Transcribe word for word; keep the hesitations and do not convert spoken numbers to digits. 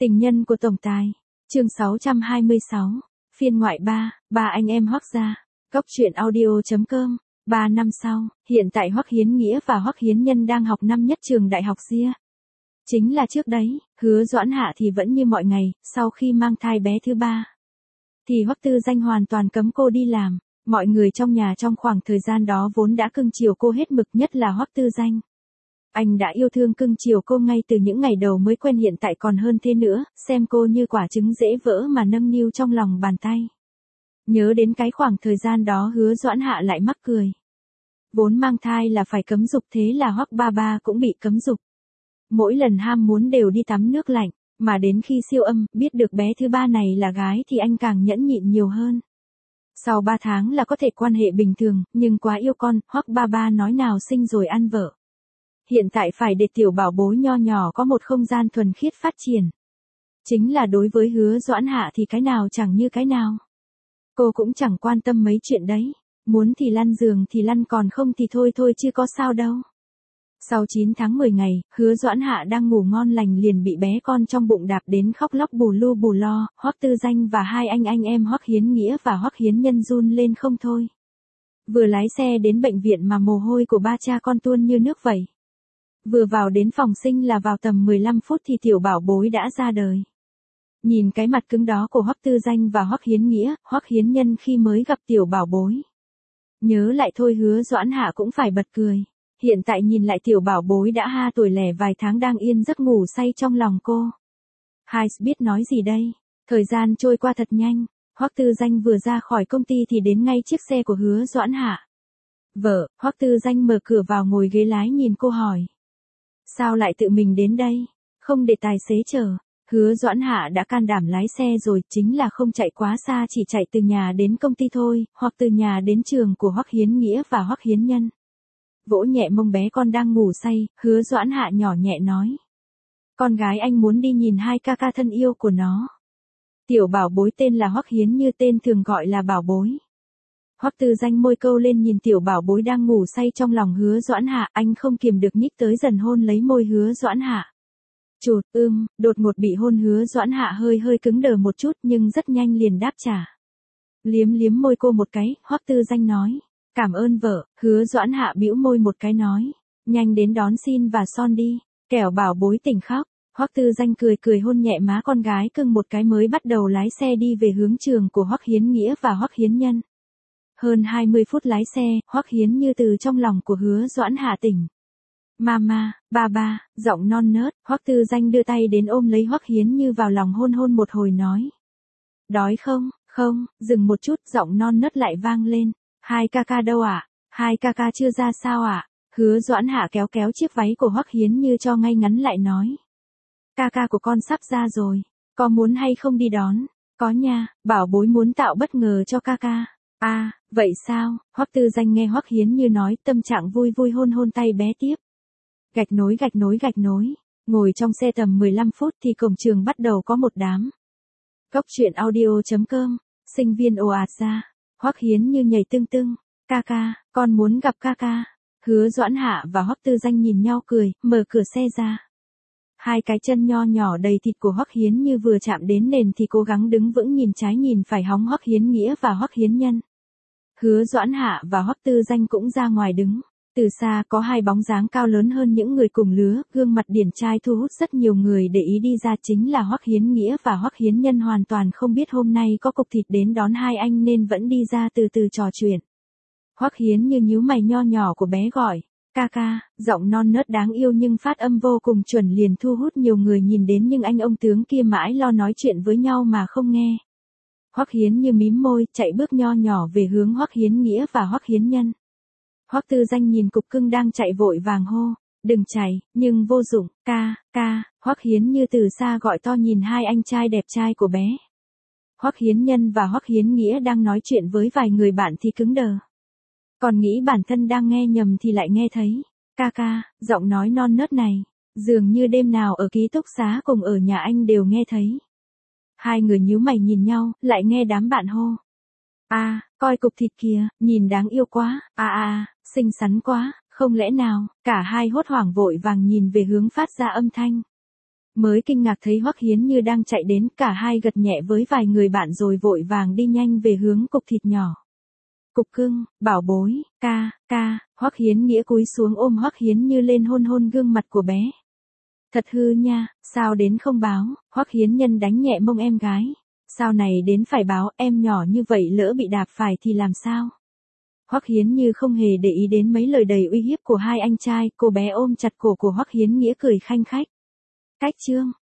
Tình nhân của tổng tài. Chương sáu trăm hai mươi sáu. Phiên ngoại ba, ba anh em Hoắc gia. Góc truyện audio chấm com. Ba năm sau, hiện tại Hoắc Hiến Nghĩa và Hoắc Hiến Nhân đang học năm nhất trường đại học Ria. Chính là trước đấy, Hứa Doãn Hạ thì vẫn như mọi ngày, sau khi mang thai bé thứ ba. Thì Hoắc Tư Danh hoàn toàn cấm cô đi làm, mọi người trong nhà trong khoảng thời gian đó vốn đã cưng chiều cô hết mực, nhất là Hoắc Tư Danh. Anh đã yêu thương cưng chiều cô ngay từ những ngày đầu mới quen, hiện tại còn hơn thế nữa, xem cô như quả trứng dễ vỡ mà nâng niu trong lòng bàn tay. Nhớ đến cái khoảng thời gian đó Hứa Doãn Hạ lại mắc cười. Vốn mang thai là phải cấm dục, thế là Hoắc ba ba cũng bị cấm dục. Mỗi lần ham muốn đều đi tắm nước lạnh, mà đến khi siêu âm, biết được bé thứ ba này là gái thì anh càng nhẫn nhịn nhiều hơn. Sau ba tháng là có thể quan hệ bình thường, nhưng quá yêu con, Hoắc ba ba nói nào sinh rồi ăn vợ. Hiện tại phải để tiểu bảo bối nho nhỏ có một không gian thuần khiết phát triển. Chính là đối với Hứa Doãn Hạ thì cái nào chẳng như cái nào. Cô cũng chẳng quan tâm mấy chuyện đấy, muốn thì lăn giường thì lăn, còn không thì thôi thôi chứ có sao đâu. Sau chín tháng mười ngày, Hứa Doãn Hạ đang ngủ ngon lành liền bị bé con trong bụng đạp đến khóc lóc bù lu bù lo, Hoắc Tư Danh và hai anh anh em Hoắc Hiến Nghĩa và Hoắc Hiến Nhân run lên không thôi. Vừa lái xe đến bệnh viện mà mồ hôi của ba cha con tuôn như nước vậy. Vừa vào đến phòng sinh là vào tầm mười lăm phút thì tiểu bảo bối đã ra đời. Nhìn cái mặt cứng đó của Hoắc Tư Danh và Hoắc Hiến Nghĩa, Hoắc Hiến Nhân khi mới gặp tiểu bảo bối. Nhớ lại thôi Hứa Doãn Hạ cũng phải bật cười. Hiện tại nhìn lại tiểu bảo bối đã ha tuổi lẻ vài tháng đang yên giấc ngủ say trong lòng cô. Hai biết nói gì đây? Thời gian trôi qua thật nhanh. Hoắc Tư Danh vừa ra khỏi công ty thì đến ngay chiếc xe của Hứa Doãn Hạ. Vợ, Hoắc Tư Danh mở cửa vào ngồi ghế lái nhìn cô hỏi. Sao lại tự mình đến đây? Không để tài xế chở. Hứa Doãn Hạ đã can đảm lái xe rồi, chính là không chạy quá xa, chỉ chạy từ nhà đến công ty thôi, hoặc từ nhà đến trường của Hoắc Hiến Nghĩa và Hoắc Hiến Nhân. Vỗ nhẹ mông bé con đang ngủ say, Hứa Doãn Hạ nhỏ nhẹ nói. Con gái anh muốn đi nhìn hai ca ca thân yêu của nó. Tiểu bảo bối tên là Hoắc Hiến, như tên thường gọi là bảo bối. Hoắc Tư Danh môi câu lên nhìn tiểu bảo bối đang ngủ say trong lòng Hứa Doãn Hạ, anh không kiềm được nhích tới dần hôn lấy môi Hứa Doãn Hạ. Chụt, ưm, đột ngột bị hôn Hứa Doãn Hạ hơi hơi cứng đờ một chút nhưng rất nhanh liền đáp trả. Liếm liếm môi cô một cái, Hoắc Tư Danh nói. Cảm ơn vợ. Hứa Doãn Hạ bĩu môi một cái nói. Nhanh đến đón xin và son đi, kẻo bảo bối tỉnh khóc. Hoắc Tư Danh cười cười hôn nhẹ má con gái cưng một cái mới bắt đầu lái xe đi về hướng trường của Hoắc Hiến Nghĩa và Hoắc Hiến Nhân. Hơn hai mươi phút lái xe, Hoắc Hiến Như từ trong lòng của Hứa Doãn Hạ tỉnh. Mama, ba ba, giọng non nớt, Hoắc Tư Danh đưa tay đến ôm lấy Hoắc Hiến Như vào lòng hôn hôn một hồi nói. Đói không? Không, dừng một chút, giọng non nớt lại vang lên. Hai ca ca đâu ạ? À? Hai ca ca chưa ra sao ạ? À? Hứa Doãn Hạ kéo kéo chiếc váy của Hoắc Hiến Như cho ngay ngắn lại nói. Ca ca của con sắp ra rồi, có muốn hay không đi đón? Có nha, bảo bối muốn tạo bất ngờ cho ca ca. À, vậy sao? Hoắc Tư Danh nghe Hoắc Hiến Như nói, tâm trạng vui vui hôn hôn tay bé tiếp. Gạch nối gạch nối gạch nối, ngồi trong xe tầm mười lăm phút thì cổng trường bắt đầu có một đám. Góc truyện audio chấm com, sinh viên ồ ạt ra. Hoắc Hiến Như nhảy tưng tưng, ca ca, con muốn gặp ca ca. Hứa Doãn Hạ và Hoắc Tư Danh nhìn nhau cười, mở cửa xe ra. Hai cái chân nho nhỏ đầy thịt của Hoắc Hiến Như vừa chạm đến nền thì cố gắng đứng vững, nhìn trái nhìn phải hóng Hoắc Hiến Nghĩa và Hoắc Hiến Nhân. Hứa Doãn Hạ và Hoắc Tư Danh cũng ra ngoài đứng. Từ xa có hai bóng dáng cao lớn hơn những người cùng lứa, gương mặt điển trai thu hút rất nhiều người để ý đi ra, chính là Hoắc Hiến Nghĩa và Hoắc Hiến Nhân hoàn toàn không biết hôm nay có cục thịt đến đón hai anh nên vẫn đi ra từ từ trò chuyện. Hoắc Hiến Như nhíu mày nho nhỏ của bé gọi, ca ca, giọng non nớt đáng yêu nhưng phát âm vô cùng chuẩn liền thu hút nhiều người nhìn đến, nhưng anh ông tướng kia mãi lo nói chuyện với nhau mà không nghe. Hoắc Hiến Như mím môi, chạy bước nho nhỏ về hướng Hoắc Hiến Nghĩa và Hoắc Hiến Nhân. Hoắc Tư Danh nhìn cục cưng đang chạy vội vàng hô, đừng chạy, nhưng vô dụng, ca, ca, Hoắc Hiến Như từ xa gọi to nhìn hai anh trai đẹp trai của bé. Hoắc Hiến Nhân và Hoắc Hiến Nghĩa đang nói chuyện với vài người bạn thì cứng đờ. Còn nghĩ bản thân đang nghe nhầm thì lại nghe thấy, ca ca, giọng nói non nớt này, dường như đêm nào ở ký túc xá cùng ở nhà anh đều nghe thấy. Hai người nhíu mày nhìn nhau, lại nghe đám bạn hô. À, coi cục thịt kìa, nhìn đáng yêu quá, à à, xinh xắn quá, không lẽ nào, cả hai hốt hoảng vội vàng nhìn về hướng phát ra âm thanh. Mới kinh ngạc thấy Hoắc Hiến Như đang chạy đến, cả hai gật nhẹ với vài người bạn rồi vội vàng đi nhanh về hướng cục thịt nhỏ. Cục cưng, bảo bối, ca, ca, Hoắc Hiến Nghĩa cúi xuống ôm Hoắc Hiến Như lên hôn hôn gương mặt của bé. Thật hư nha, sao đến không báo, Hoắc Hiến Nhân đánh nhẹ mông em gái. Sao này đến phải báo, em nhỏ như vậy lỡ bị đạp phải thì làm sao? Hoắc Hiến Như không hề để ý đến mấy lời đầy uy hiếp của hai anh trai, cô bé ôm chặt cổ của Hoắc Hiến Nghĩa cười khanh khách. Cách chương